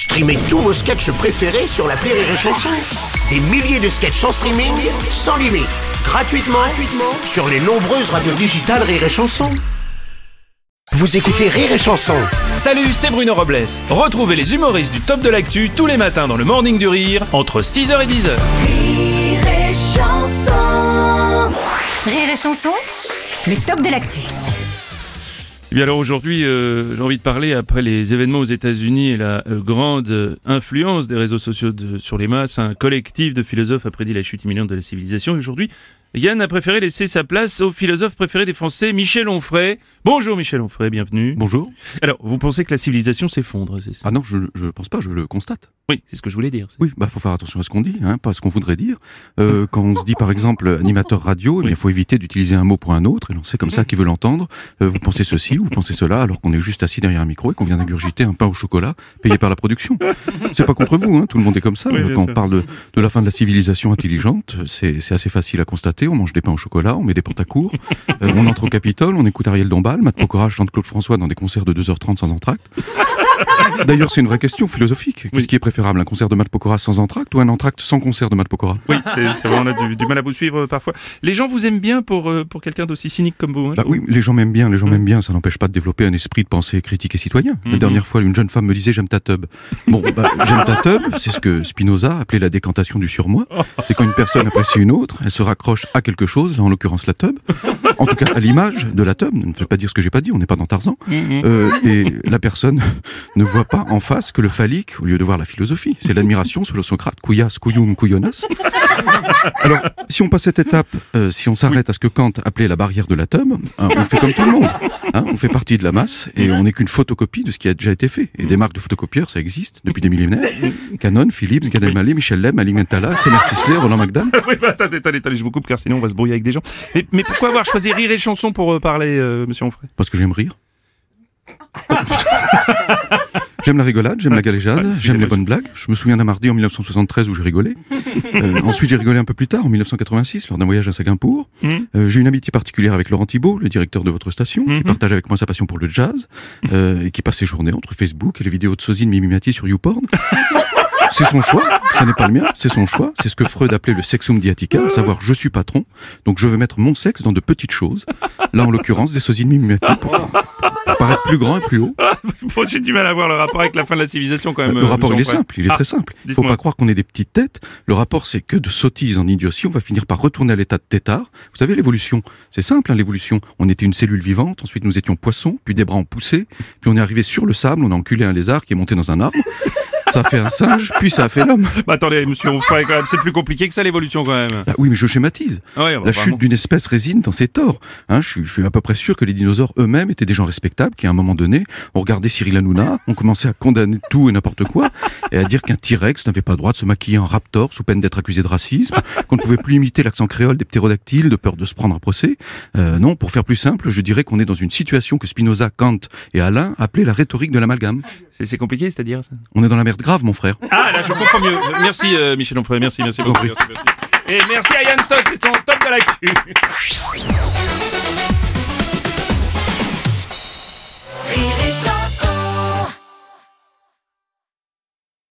Streamez tous vos sketchs préférés sur l'appli Rire et Chanson. Des milliers de sketchs en streaming, sans limite, gratuitement sur les nombreuses radios digitales Rire et Chanson. Vous écoutez Rire et Chanson. Salut, c'est Bruno Robles. Retrouvez les humoristes du Top de l'actu tous les matins dans le Morning du Rire, entre 6h et 10h. Rire et Chanson. Rire et Chanson, le Top de l'actu. Et bien alors aujourd'hui, j'ai envie de parler, après les événements aux États-Unis et la grande influence des réseaux sociaux sur les masses, un collectif de philosophes a prédit la chute imminente de la civilisation. Et aujourd'hui, Yann a préféré laisser sa place au philosophe préféré des Français, Michel Onfray. Bonjour Michel Onfray, bienvenue. Bonjour. Alors, vous pensez que la civilisation s'effondre, c'est ça? Ah non, je pense pas, je le constate. Oui, c'est ce que je voulais dire. Oui, faut faire attention à ce qu'on dit, pas à ce qu'on voudrait dire. Quand on se dit par exemple animateur radio, il faut éviter d'utiliser un mot pour un autre et lancer comme ça qui veut l'entendre. Vous pensez ceci, vous pensez cela, alors qu'on est juste assis derrière un micro et qu'on vient d'ingurgiter un pain au chocolat payé par la production. C'est pas contre vous, tout le monde est comme ça. Oui, quand on parle de la fin de la civilisation intelligente, c'est assez facile à constater. On mange des pains au chocolat, on met des pantacours, on entre au Capitole, on écoute Ariel Dombal, Matt Pokora chante Claude François dans des concerts de 2h30 sans entracte. D'ailleurs, c'est une vraie question philosophique. Qu'est-ce qui est préférable, un concert de Matt Pokora sans entracte ou un entracte sans concert de Matt Pokora? Oui, c'est vrai, on a du mal à vous suivre parfois. Les gens vous aiment bien pour quelqu'un d'aussi cynique comme vous. Oui, les gens m'aiment bien, ça n'empêche pas de développer un esprit de pensée critique et citoyen. La dernière fois, une jeune femme me disait « j'aime ta teub ». Bon, j'aime ta teub, c'est ce que Spinoza appelait la décantation du surmoi. C'est quand une personne apprécie une autre, elle se raccroche à quelque chose, là en l'occurrence la teub. En tout cas, à l'image de la teub, ne faites pas dire ce que j'ai pas dit, on n'est pas dans Tarzan. Et la personne ne voit pas en face que le phallique au lieu de voir la philosophie. C'est l'admiration sur le Socrate, couillasse, couilloum, couillonnasse. Alors, si on passe cette étape, si on s'arrête à ce que Kant appelait la barrière de la teub, on fait comme tout le monde. On fait partie de la masse et on n'est qu'une photocopie de ce qui a déjà été fait. Et des marques de photocopieurs, ça existe depuis des millénaires. Canon, Philips, Gad Elmaleh, Michel Leb, Ali Mentala, Thomas Sisley, Roland McDan. Oui, attendez, je vous coupe car sinon on va se brouiller avec des gens. Mais pourquoi avoir choisi Rire et Chanson pour parler, monsieur Onfray? Parce que j'aime rire. J'aime la rigolade, j'aime la galéjade, j'aime les bonnes blagues. Je me souviens d'un mardi en 1973 où j'ai rigolé. Ensuite, j'ai rigolé un peu plus tard, en 1986, lors d'un voyage à Singapour. J'ai une amitié particulière avec Laurent Thibault, le directeur de votre station, qui partage avec moi sa passion pour le jazz, et qui passe ses journées entre Facebook et les vidéos de sosie de Mimimati sur YouPorn. C'est son choix, ça n'est pas le mien, c'est son choix. C'est ce que Freud appelait le sexum diatica, à savoir je suis patron, donc je veux mettre mon sexe dans de petites choses. Là, en l'occurrence, des sosies de Mimimati pour paraître plus grand et plus haut. Bon, j'ai du mal à voir le rapport avec la fin de la civilisation quand même. Le rapport, il est simple, il est très simple. Il ne faut pas croire qu'on ait des petites têtes. Le rapport, c'est que de sottises en idiotie, on va finir par retourner à l'état de tétard. Vous savez, l'évolution, c'est simple, l'évolution. On était une cellule vivante, ensuite nous étions poissons, puis des bras ont poussé, puis on est arrivé sur le sable, on a enculé un lézard qui est monté dans un arbre. Ça a fait un singe, puis ça a fait l'homme. Attendez, monsieur Onfray, quand même, c'est plus compliqué que ça l'évolution quand même. Oui, mais je schématise. La chute d'une espèce réside dans ses torts. Je suis à peu près sûr que les dinosaures eux-mêmes étaient des gens respectables, qui à un moment donné ont regardé Cyril Hanouna, ont commencé à condamner tout et n'importe quoi, et à dire qu'un T-Rex n'avait pas le droit de se maquiller en raptor sous peine d'être accusé de racisme, qu'on ne pouvait plus imiter l'accent créole des ptérodactyles de peur de se prendre un procès. Non, pour faire plus simple, je dirais qu'on est dans une situation que Spinoza, Kant et Alain appelaient la rhétorique de l'amalgame. C'est compliqué, c'est-à-dire ça? On est dans la merde grave, mon frère. Ah, là, je comprends mieux. Merci, Michel Onfray. Merci beaucoup. Merci. Et merci à Yann Stock, c'est son Top de l'actu.